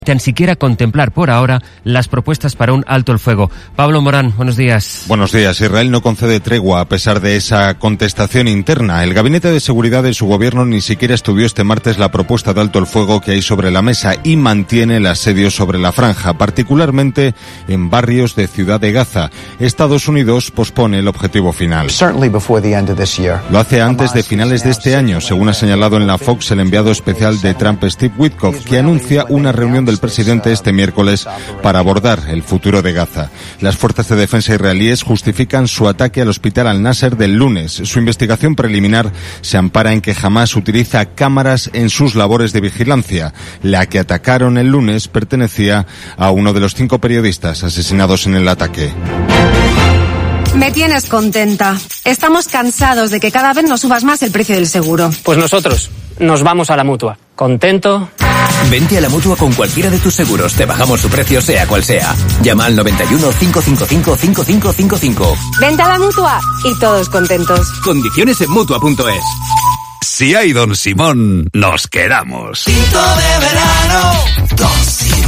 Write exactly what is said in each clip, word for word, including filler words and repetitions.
tan siquiera contemplar por ahora las propuestas para un alto el fuego. Pablo Morán, buenos días. Buenos días. Israel no concede tregua a pesar de esa contestación interna. El Gabinete de Seguridad de su gobierno ni siquiera estudió este martes la propuesta de alto el fuego que hay sobre la mesa y mantiene el asedio sobre la franja, particularmente en barrios de Ciudad de Gaza. Estados Unidos pospone el objetivo final. Lo hace antes de finales de este año, según ha señalado en la Fox el enviado especial de Trump, Steve Witkoff, que anuncia una reunión de el presidente este miércoles para abordar el futuro de Gaza. Las fuerzas de defensa israelíes justifican su ataque al hospital Al-Nasser del lunes. Su investigación preliminar se ampara en que Hamás utiliza cámaras en sus labores de vigilancia. La que atacaron el lunes pertenecía a uno de los cinco periodistas asesinados en el ataque. Me tienes contenta. Estamos cansados de que cada vez nos subas más el precio del seguro. Pues nosotros nos vamos a la Mutua. ¿Contento? Vente a la Mutua con cualquiera de tus seguros. Te bajamos su precio sea cual sea. Llama al noventa y uno, cinco cinco cinco, cinco cinco cinco cinco. Vente a la Mutua y todos contentos. Condiciones en Mutua punto es. Si hay Don Simón, nos quedamos. Tinto de verano, Don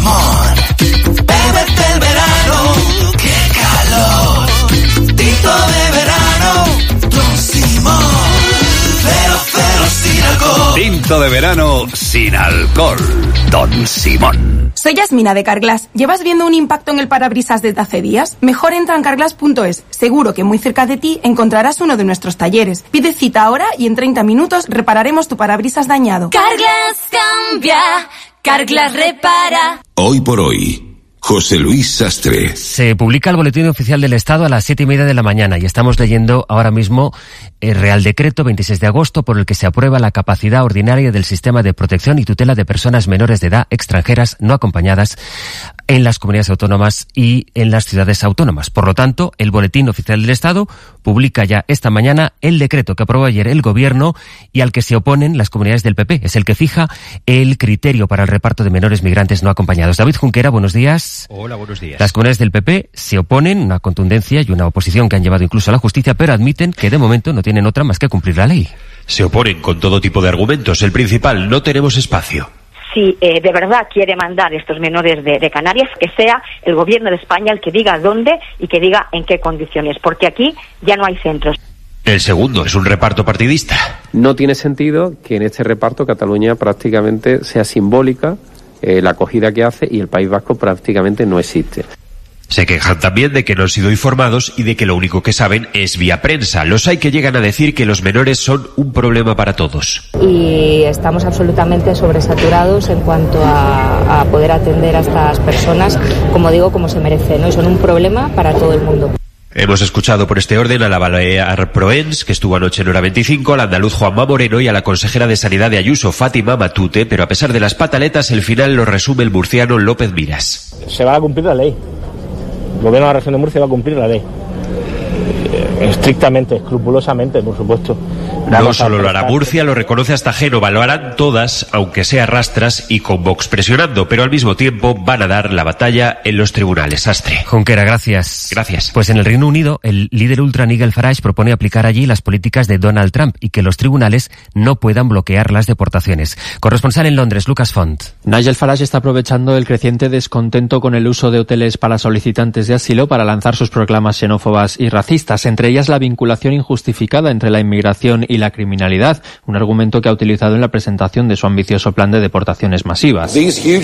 Simón. Bébete el verano, qué calor. Tinto de verano, Don Simón. Cero, cero sin alcohol. Tinto de verano sin alcohol. Don Simón. Soy Yasmina de Carglass. ¿Llevas viendo un impacto en el parabrisas desde hace días? Mejor entra en carglass punto es. Seguro que muy cerca de ti encontrarás uno de nuestros talleres. Pide cita ahora y en treinta minutos repararemos tu parabrisas dañado. Carglass cambia, Carglass repara. Hoy por hoy, José Luis Sastre. Se publica el Boletín Oficial del Estado a las siete y media de la mañana y estamos leyendo ahora mismo el Real Decreto veintiséis de agosto por el que se aprueba la capacidad ordinaria del Sistema de Protección y Tutela de Personas Menores de Edad extranjeras no acompañadas en las comunidades autónomas y en las ciudades autónomas. Por lo tanto, el Boletín Oficial del Estado publica ya esta mañana el decreto que aprobó ayer el Gobierno y al que se oponen las comunidades del P P. Es el que fija el criterio para el reparto de menores migrantes no acompañados. David Junquera, buenos días. Hola, buenos días. Las comunidades del P P se oponen, una contundencia y una oposición que han llevado incluso a la justicia, pero admiten que de momento no tienen otra más que cumplir la ley. Se oponen con todo tipo de argumentos. El principal, no tenemos espacio. Si eh, de verdad quiere mandar estos menores de, de Canarias, que sea el gobierno de España el que diga dónde y que diga en qué condiciones, porque aquí ya no hay centros. El segundo es un reparto partidista. No tiene sentido que en este reparto Cataluña prácticamente sea simbólica eh, la acogida que hace y el País Vasco prácticamente no existe. Se quejan también de que no han sido informados y de que lo único que saben es vía prensa. Los hay que llegan a decir que los menores son un problema para todos. Y estamos absolutamente sobresaturados en cuanto a, a poder atender a estas personas, como digo, como se merecen, ¿no? Y son un problema para todo el mundo. Hemos escuchado por este orden a la Balear Proens, que estuvo anoche en hora veinticinco, al andaluz Juanma Moreno y a la consejera de Sanidad de Ayuso, Fátima Matute, pero a pesar de las pataletas, el final lo resume el murciano López Miras. Se va a cumplir la ley. El gobierno de la región de Murcia va a cumplir la ley. Estrictamente, escrupulosamente, por supuesto. No solo lo hará Murcia, lo reconoce hasta Génova, lo harán todas, aunque sea rastras y con Vox presionando, pero al mismo tiempo van a dar la batalla en los tribunales. Sastre. Junquera, gracias. Gracias. Pues en el Reino Unido, el líder ultra Nigel Farage propone aplicar allí las políticas de Donald Trump y que los tribunales no puedan bloquear las deportaciones. Corresponsal en Londres, Lucas Font. Nigel Farage está aprovechando el creciente descontento con el uso de hoteles para solicitantes de asilo para lanzar sus proclamas xenófobas y racistas, entre ellas la vinculación injustificada entre la inmigración y la criminalidad, un argumento que ha utilizado en la presentación de su ambicioso plan de deportaciones masivas.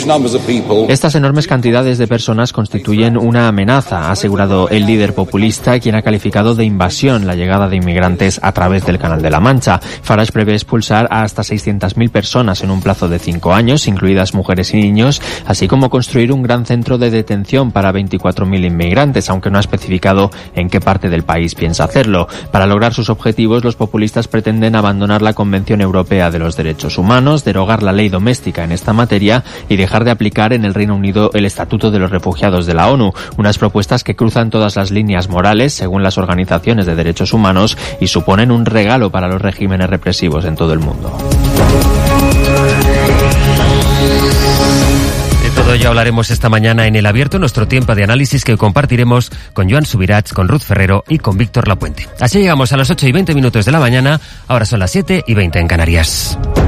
Estas enormes cantidades de personas constituyen una amenaza, ha asegurado el líder populista, quien ha calificado de invasión la llegada de inmigrantes a través del Canal de la Mancha. Farage prevé expulsar a hasta seiscientas mil personas en un plazo de cinco años, incluidas mujeres y niños, así como construir un gran centro de detención para veinticuatro mil inmigrantes, aunque no ha especificado en qué parte del país piensa hacerlo. Para lograr sus objetivos, los populistas pretenden abandonar la Convención Europea de los Derechos Humanos, derogar la ley doméstica en esta materia y dejar de aplicar en el Reino Unido el Estatuto de los Refugiados de la ONU, unas propuestas que cruzan todas las líneas morales, según las organizaciones de derechos humanos, y suponen un regalo para los regímenes represivos en todo el mundo. De todo ello hablaremos esta mañana en El Abierto, nuestro tiempo de análisis que compartiremos con Joan Subirats, con Ruth Ferrero y con Víctor Lapuente. Así llegamos a las ocho y veinte minutos de la mañana, ahora son las siete y veinte en Canarias.